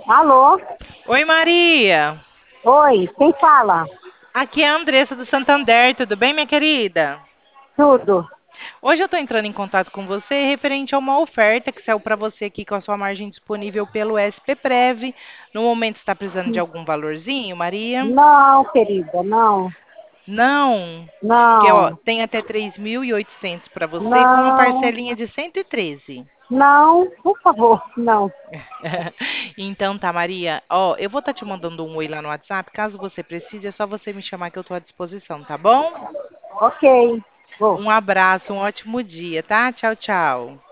Alô? Oi, Maria. Oi, quem fala? Aqui é a Andressa do Santander, tudo bem, minha querida? Tudo. Hoje eu estou entrando em contato com você referente a uma oferta que saiu para você aqui com a sua margem disponível pelo SPPrev. No momento, está precisando de algum valorzinho, Maria? Não, querida, não. Não, porque ó, Não. tem até 3.800 para você com uma Não. parcelinha de 113. Não, por favor, não. Então tá, Maria. Ó, eu vou estar te mandando um oi lá no WhatsApp. Caso você precise, é só você me chamar que eu estou à disposição, tá bom? Ok, vou. Um abraço, um ótimo dia, tá? Tchau, tchau.